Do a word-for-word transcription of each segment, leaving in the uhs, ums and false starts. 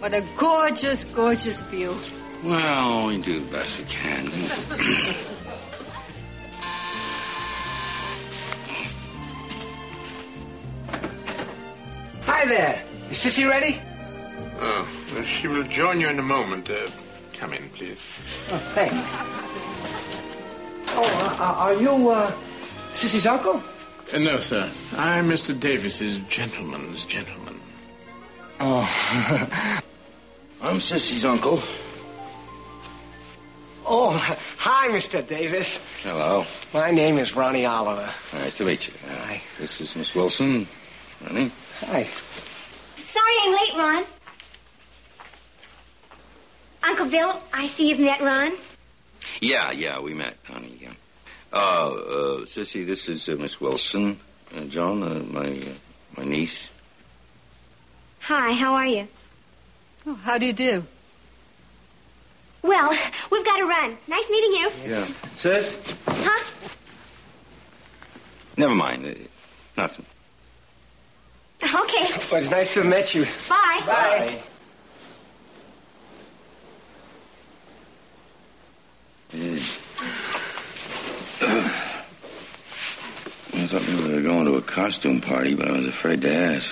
What a gorgeous, gorgeous view. Well, we do the best we can. Hi there. Is Sissy ready? Oh, she will join you in a moment. Uh, come in, please. Oh, thanks. Oh, uh, are you, uh, Sissy's uncle? Uh, no, sir. I'm Mister Davis's gentleman's gentleman. Oh, I'm Sissy's uncle. Oh, hi, Mister Davis. Hello. My name is Ronnie Oliver. Nice to meet you. Uh, Hi. This is Miss Wilson. Ronnie. Hi. Sorry I'm late, Ron. Uncle Bill, I see you've met Ron. Yeah, yeah, we met, honey. Yeah. Uh, uh, Sissy, this is uh, Miss Wilson. Uh, John, uh, my uh, my niece. Hi, how are you? Oh, how do you do? Well, we've got to run. Nice meeting you. Yeah. Sis? Huh? Never mind. Uh, nothing. Okay. Well, it's nice to have met you. Bye. Bye. Mm. I thought we were going to a costume party, but I was afraid to ask.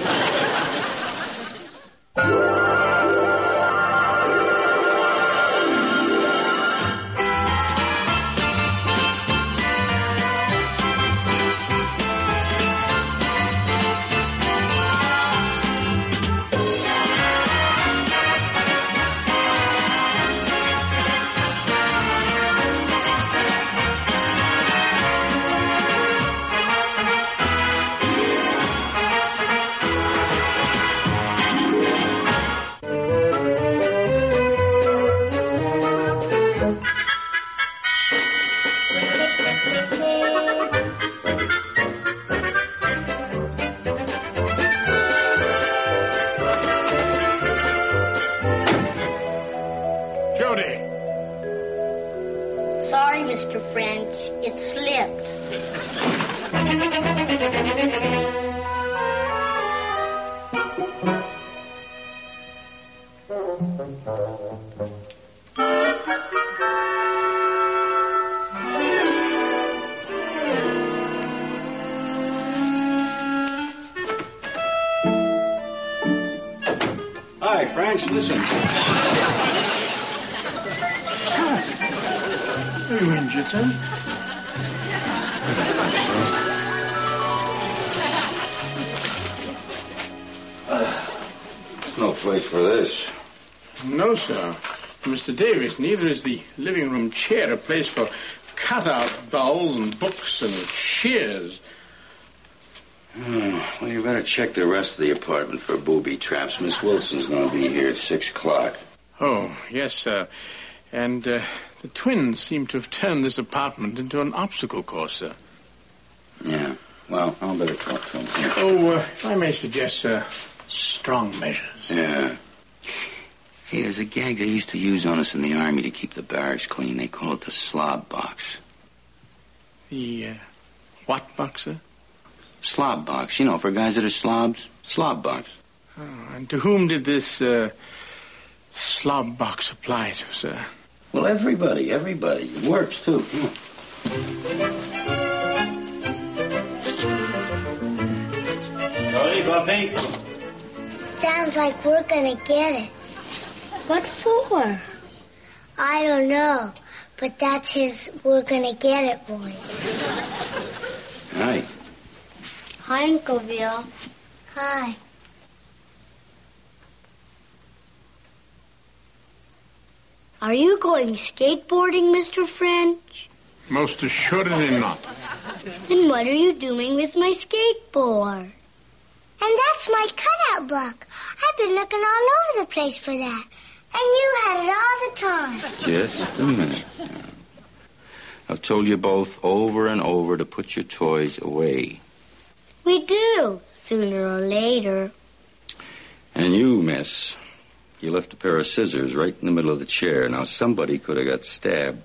Sorry, Mister French. It slipped. Hi, French, listen. Are you injured, son? There's no place for this. No, sir. Mister Davis, neither is the living room chair a place for cut-out dolls and books and shears. Oh, well, you better check the rest of the apartment for booby traps. Miss Wilson's going to be here at six o'clock. Oh, yes, sir. And uh, the twins seem to have turned this apartment into an obstacle course, sir. Yeah. Well, I'll better talk to him. Oh, uh, if I may suggest, sir, strong measures. Yeah. Hey, there's a gag they used to use on us in the Army to keep the barracks clean. They call it the slob box. The, uh, what box, sir? Slob box. You know, for guys that are slobs. Slob box. Oh, and to whom did this, uh, slob box apply to, sir? Well, everybody, everybody. It works, too. Yeah. Charlie, coffee? Sounds like we're gonna get it. What for? I don't know, but that's his we're gonna get it voice. Hi. Hi, Uncle Bill. Hi. Are you going skateboarding, Mister French? Most assuredly not. Then what are you doing with my skateboard? And that's my cutout block. I've been looking all over the place for that. And you had it all the time. Just a minute. I've told you both over and over to put your toys away. We do, sooner or later. And you, miss, you left a pair of scissors right in the middle of the chair. Now, somebody could have got stabbed.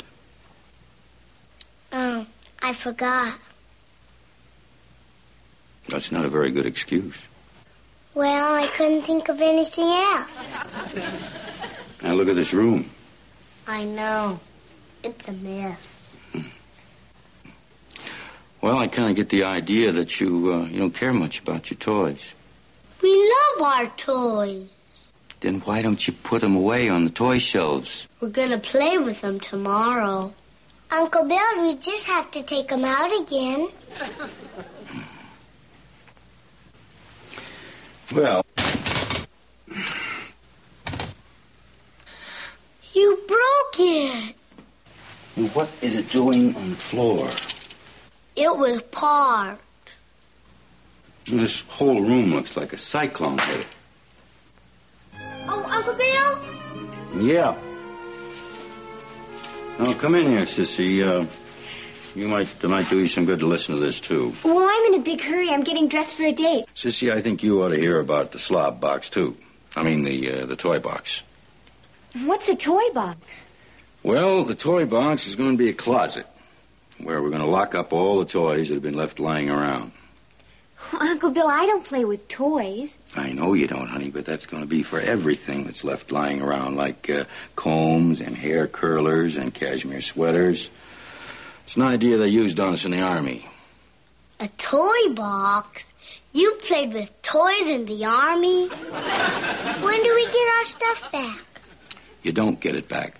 Oh, I forgot. That's not a very good excuse. Well, I I couldn't think of anything else. Now look at this room. I know. It's a mess. Well, I kind of get the idea that you, uh, you don't care much about your toys. We love our toys. Then why don't you put them away on the toy shelves? We're going to play with them tomorrow. Uncle Bill, we just have to take them out again. Well... You broke it. What is it doing on the floor? It was parked. This whole room looks like a cyclone hit it. Oh, Uncle Bill? Yeah. Oh, come in here, Sissy. Uh, you might, it might do you some good to listen to this, too. Well, I'm in a big hurry. I'm getting dressed for a date. Sissy, I think you ought to hear about the slob box, too. I mean, the uh, the toy box. What's a toy box? Well, the toy box is going to be a closet where we're going to lock up all the toys that have been left lying around. Uncle Bill, I don't play with toys. I know you don't, honey, but that's going to be for everything that's left lying around, like uh, combs and hair curlers and cashmere sweaters. It's an idea they used on us in the Army. A toy box? You played with toys in the Army? When do we get our stuff back? You don't get it back.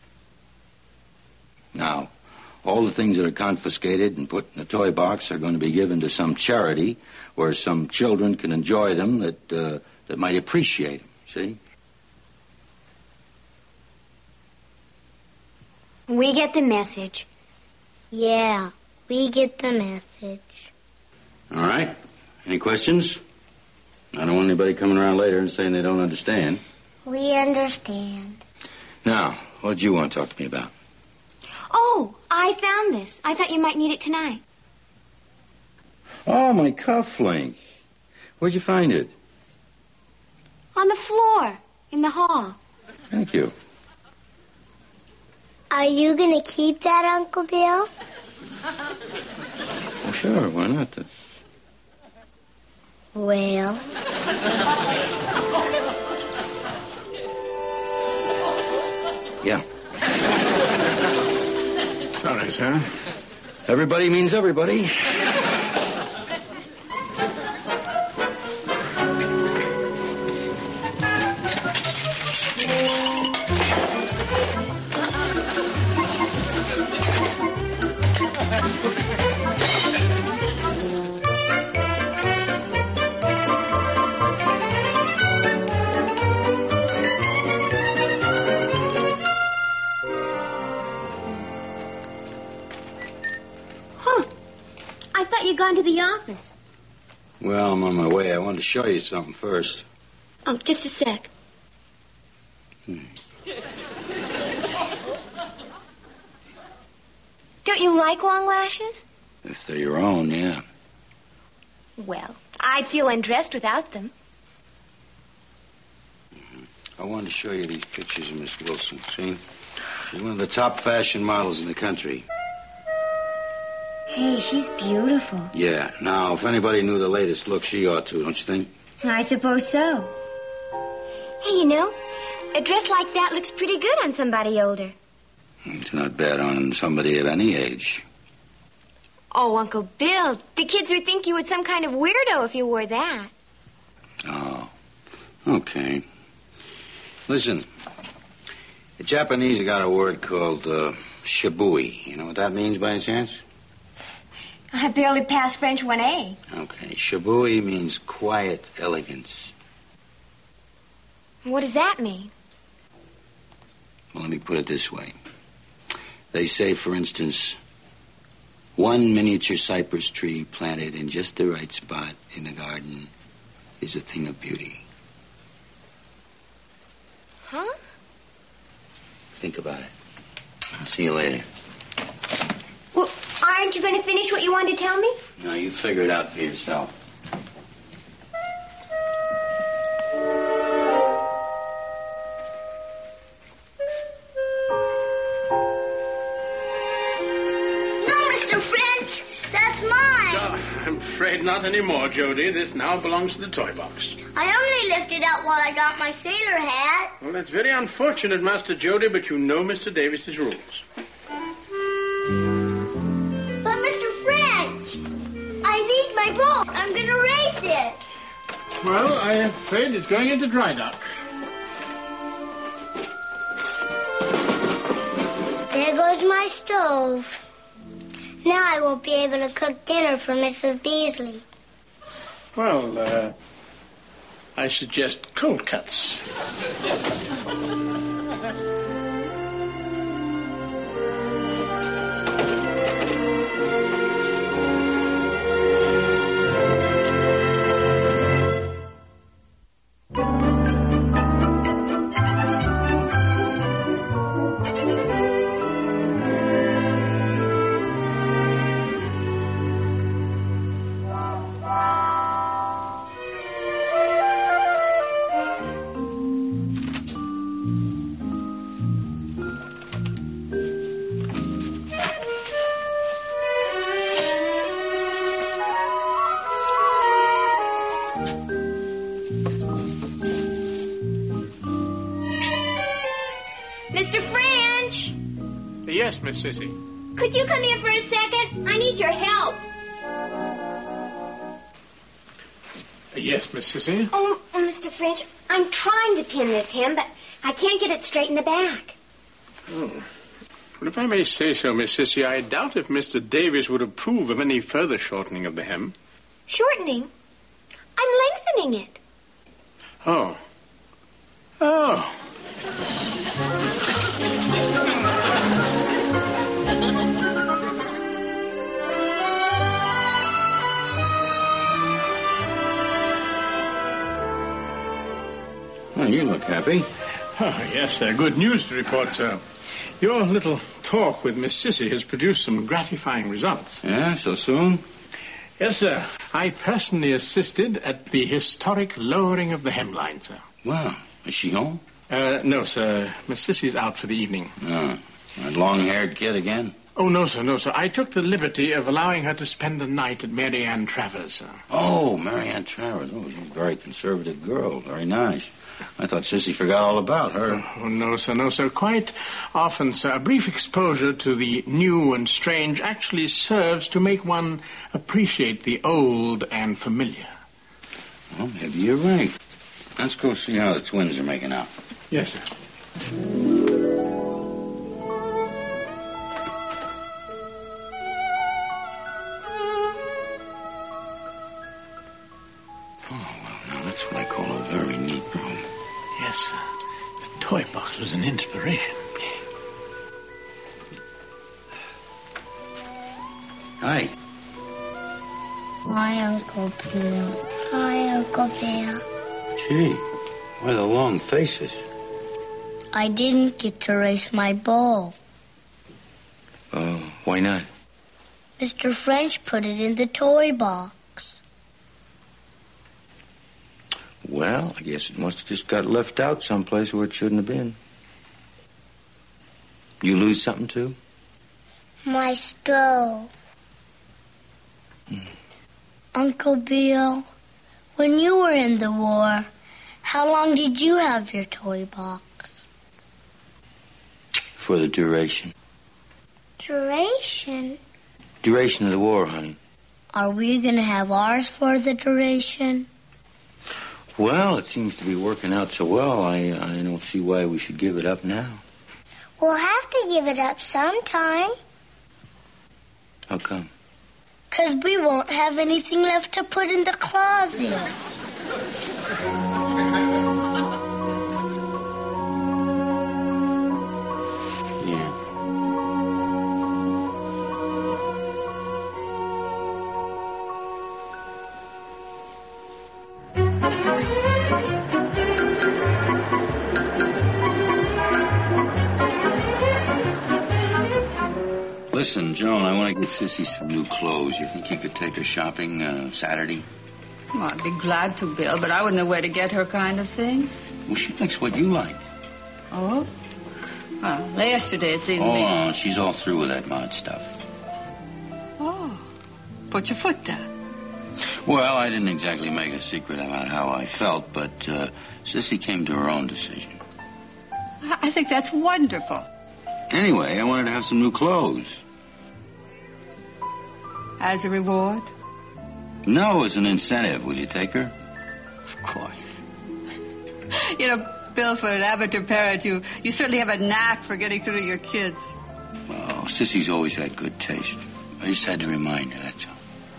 Now, all the things that are confiscated and put in a toy box are going to be given to some charity where some children can enjoy them that uh, that might appreciate them, see? We get the message. Yeah, we get the message. All right. Any questions? I don't want anybody coming around later and saying they don't understand. We understand. Now, what did you want to talk to me about? Oh, I found this. I thought you might need it tonight. Oh, my cufflink. Where'd you find it? On the floor, in the hall. Thank you. Are you going to keep that, Uncle Bill? Well, sure, why not? Well... Yeah. Sorry, sir. Everybody means everybody. Gone to the office. Well, I'm on my way. I wanted to show you something first. Oh, just a sec. Hmm. Don't you like long lashes? If they're your own, yeah. Well, I'd feel undressed without them. Mm-hmm. I wanted to show you these pictures of Miss Wilson. See? She's one of the top fashion models in the country. Hey, she's beautiful. Yeah. Now, if anybody knew the latest look, she ought to, don't you think? I suppose so. Hey, you know, a dress like that looks pretty good on somebody older. It's not bad on somebody of any age. Oh, Uncle Bill, the kids would think you were some kind of weirdo if you wore that. Oh, okay. Listen, the Japanese have got a word called uh, shibui. You know what that means by any chance? I barely passed French one A. Okay, shibui means quiet elegance. What does that mean? Well, let me put it this way. They say, for instance, one miniature cypress tree planted in just the right spot in the garden is a thing of beauty. Huh? Think about it. I'll see you later. Well, aren't you going to finish what you wanted to tell me? No, you figure it out for yourself. No, Mister French, that's mine. Oh, I'm afraid afraid not anymore, Jody. This now belongs to the toy box. I only lifted out while I got my sailor hat. Well, that's very unfortunate, Master Jody, but you know Mister Davis's rules. But Mister French, I need my boat. I'm going to race it. Well, I'm afraid it's going into dry dock. There goes my stove. Now I won't be able to cook dinner for Missus Beasley. Well, uh, I suggest cold cuts. Yes, Miss Sissy. Could you come here for a second? I need your help. Uh, yes, Miss Sissy. Oh, oh, Mister French, I'm trying to pin this hem, but I can't get it straight in the back. Oh. Well, if I may say so, Miss Sissy, I doubt if Mister Davis would approve of any further shortening of the hem. Shortening? I'm lengthening it. Oh. Oh. Well, you look happy. Oh, yes, sir. Good news to report, sir. Your little talk with Miss Sissy has produced some gratifying results. Yeah, so soon? Yes, sir. I personally assisted at the historic lowering of the hemline, sir. Well, is she home? Uh, no, sir. Miss Sissy's out for the evening. Oh, that long-haired kid again? Oh, no, sir, no, sir. I took the liberty of allowing her to spend the night at Mary Ann Travers, sir. Oh, Mary Ann Travers. Oh, she's a very conservative girl. Very nice. I thought Sissy forgot all about her. Oh, no, sir, no, sir. Quite often, sir, a brief exposure to the new and strange actually serves to make one appreciate the old and familiar. Well, maybe you're right. Let's go see how the twins are making out. Yes, sir. Oh, well, now that's what I call a very neat room. Yes, sir. The toy box was an inspiration. Hi. Hi, Uncle Bill. Hi, Uncle Bill. Gee, why the long faces? I didn't get to race my ball. Oh, uh, why not? Mister French put it in the toy box. Well, I guess it must have just got left out someplace where it shouldn't have been. You lose something, too? My stove. Hmm. Uncle Bill, when you were in the war, how long did you have your toy box? For the duration. Duration? Duration of the war, honey. Are we going to have ours for the duration? Well, it seems to be working out so well, I, I don't see why we should give it up now. We'll have to give it up sometime. How come? 'Cause we won't have anything left to put in the closet. Yeah. Thank you. Listen, Joan, I want to get Sissy some new clothes. You think you could take her shopping uh, Saturday? Well, I'd be glad to, Bill, but I wouldn't know where to get her kind of things. Well, she likes what you like. Oh? Well, yesterday it seemed to Oh, me... uh, she's all through with that mod stuff. Oh. Put your foot down. Well, I didn't exactly make a secret about how I felt, but uh, Sissy came to her own decision. I think that's wonderful. Anyway, I wanted to have some new clothes. As a reward? No, as an incentive. Will you take her? Of course. You know, Bill, for an amateur parent, you, you certainly have a knack for getting through to your kids. Well, Sissy's always had good taste. I just had to remind her, that's all.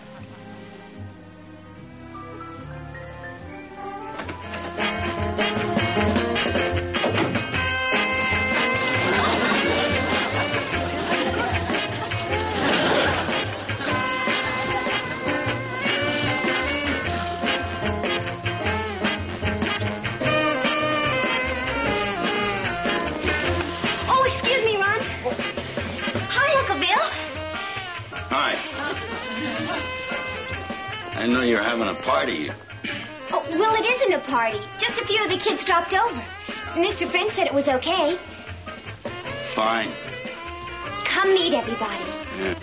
I know you're having a party. Oh, well, it isn't a party. Just a few of the kids dropped over. Mister French said it was okay. Fine. Come meet everybody. Yeah.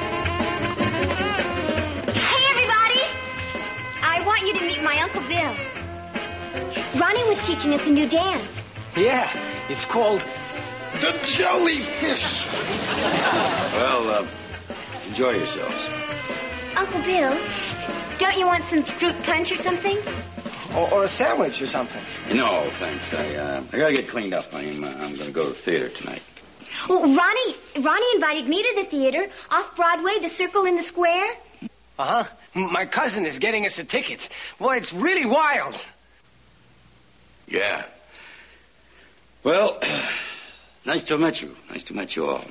Hey, everybody! I want you to meet my Uncle Bill. Ronnie was teaching us a new dance. Yeah, it's called the Jellyfish. Well, uh, enjoy yourselves. Uncle Bill, don't you want some fruit punch or something? Or, or a sandwich or something. No, thanks. I, uh, I gotta get cleaned up. I'm, uh, I'm gonna go to the theater tonight. Well, Ronnie, Ronnie invited me to the theater, off Broadway, the Circle in the Square. Uh-huh. My cousin is getting us the tickets. Boy, it's really wild. Yeah. Well, nice to have met you. Nice to have met you all.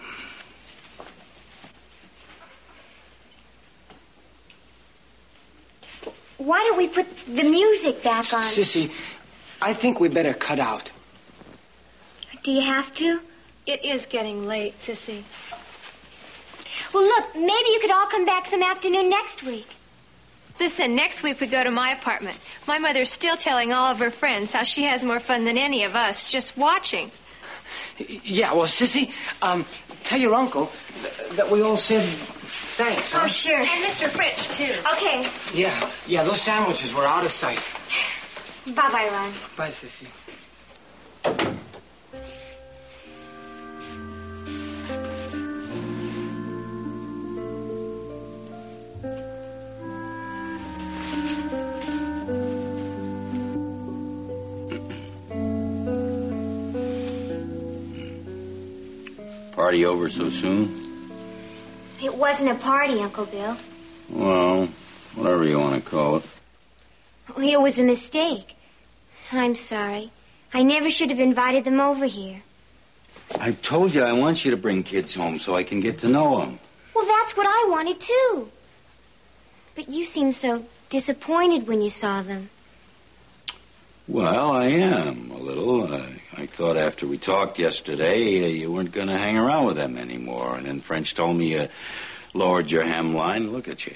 Why don't we put the music back on? Sissy, I think we better cut out. Do you have to? It is getting late, Sissy. Well, look, maybe you could all come back some afternoon next week. Listen, next week we go to my apartment. My mother's still telling all of her friends how she has more fun than any of us just watching. Yeah, well, Sissy, um, tell your uncle th- that we all said thanks, huh? Oh, sure. And Mister Fritch, too. Okay. Yeah, yeah, those sandwiches were out of sight. Bye-bye, Ron. Bye, Sissy. Party over so soon? It wasn't a party, Uncle Bill. Well, whatever you want to call it. It was a mistake. I'm sorry. I never should have invited them over here. I told you I want you to bring kids home so I can get to know them. Well, that's what I wanted, too. But you seemed so disappointed when you saw them. Well, I am, a little. Uh, I thought after we talked yesterday, uh, you weren't going to hang around with them anymore. And then French told me you lowered your hemline. Look at you.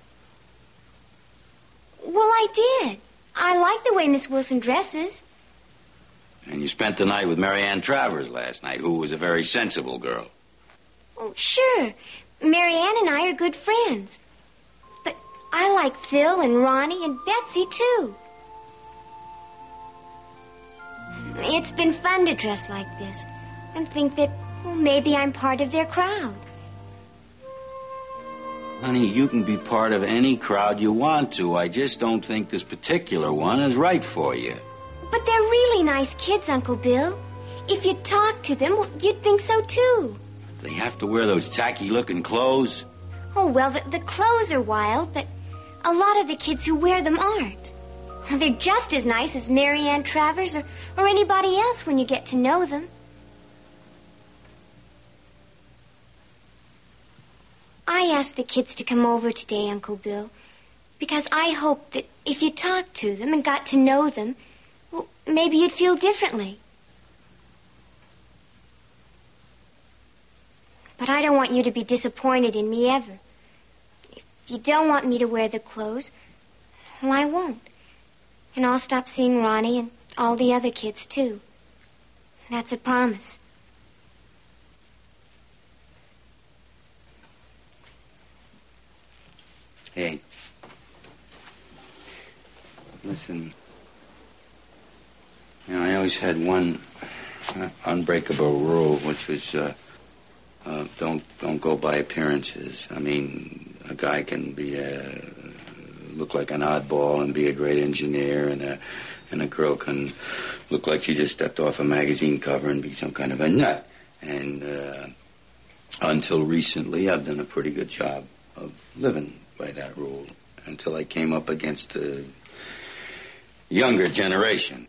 Well, I did. I like the way Miss Wilson dresses. And you spent the night with Mary Ann Travers last night, who was a very sensible girl. Oh, sure. Mary Ann and I are good friends. But I like Phil and Ronnie and Betsy, too. It's been fun to dress like this and think that, well, maybe I'm part of their crowd. Honey, you can be part of any crowd you want to. I just don't think this particular one is right for you. But they're really nice kids, Uncle Bill. If you talk to them, well, you'd think so, too. They have to wear those tacky-looking clothes. Oh, well, the, the clothes are wild, but a lot of the kids who wear them aren't. They're just as nice as Mary Ann Travers or, or anybody else when you get to know them. I asked the kids to come over today, Uncle Bill, because I hoped that if you talked to them and got to know them, well, maybe you'd feel differently. But I don't want you to be disappointed in me ever. If you don't want me to wear the clothes, well, I won't. And I'll stop seeing Ronnie and all the other kids, too. That's a promise. Hey, Listen, you know, I always had one uh, unbreakable rule, which was uh, uh, don't don't go by appearances. I mean, a guy can be a, look like an oddball and be a great engineer, and a and a girl can look like she just stepped off a magazine cover and be some kind of a nut. And uh, until recently, I've done a pretty good job of living by that rule. Until I came up against the younger generation.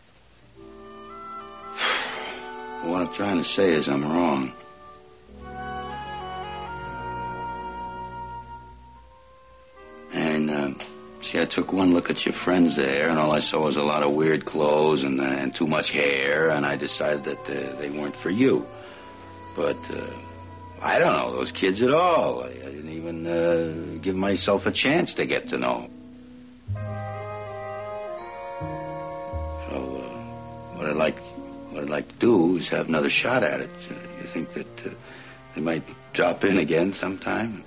What I'm trying to say is I'm wrong. And, uh, see, I took one look at your friends there, and all I saw was a lot of weird clothes and, uh, and too much hair, and I decided that uh, they weren't for you. But, uh, I don't know those kids at all. I, I didn't even uh, give myself a chance to get to know them. So, uh, what I'd like, what I'd like to do is have another shot at it. Uh, you think that uh, they might drop in again sometime?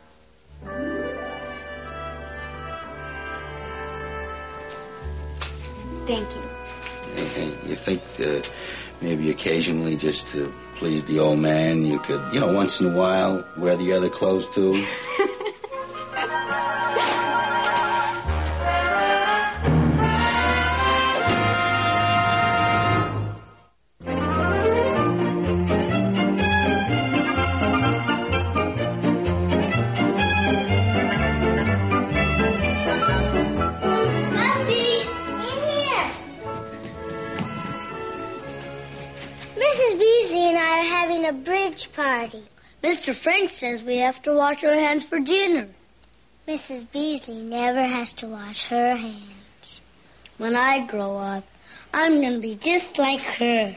Thank you. And you think uh, maybe occasionally, just to please the old man, you could, you know, once in a while wear the other clothes too? A bridge party. Mister Frank says we have to wash our hands for dinner. Missus Beasley never has to wash her hands. When I grow up, I'm going to be just like her.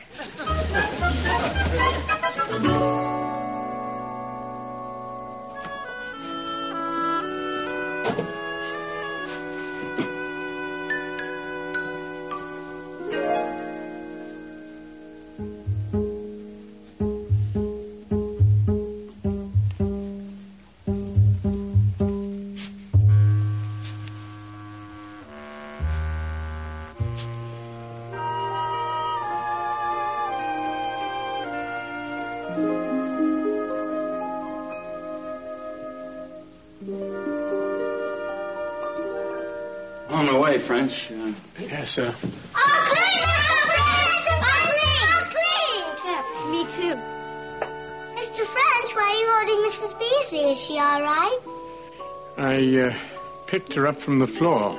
On the way, French. Uh, yes, sir. I'll clean, Mister French! I'll clean! I'll clean! Yeah, me too. Mister French, why are you holding Missus Beasley? Is she all right? I uh, picked her up from the floor.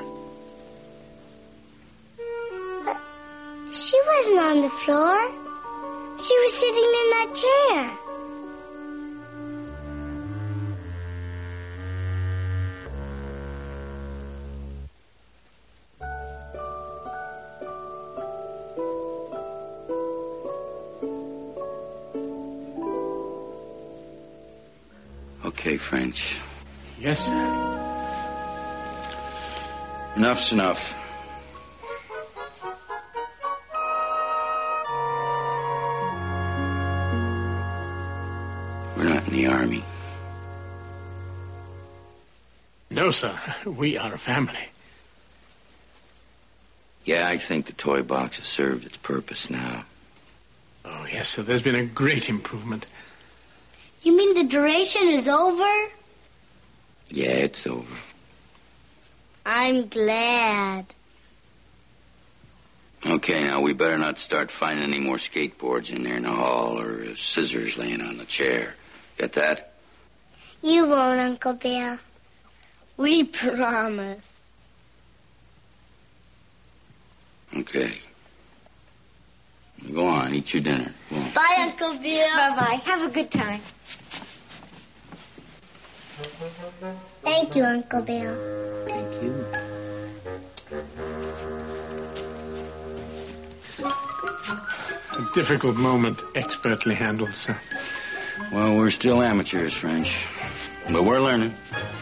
But she wasn't on the floor. She was sitting in that chair. Okay, French. Yes, sir. Enough's enough. We're not in the Army. No, sir. We are a family. Yeah, I think the toy box has served its purpose now. Oh, yes, sir. There's been a great improvement. You mean the duration is over? Yeah, it's over. I'm glad. Okay, now we better not start finding any more skateboards in there in the hall or uh, scissors laying on the chair. Get that? You won't, Uncle Bill. We promise. Okay. Go on, eat your dinner. Go on. Bye, Uncle Bill. Bye-bye. Have a good time. Thank you, Uncle Bill. Thank you. A difficult moment, expertly handled, sir. Well, we're still amateurs, French. But we're learning.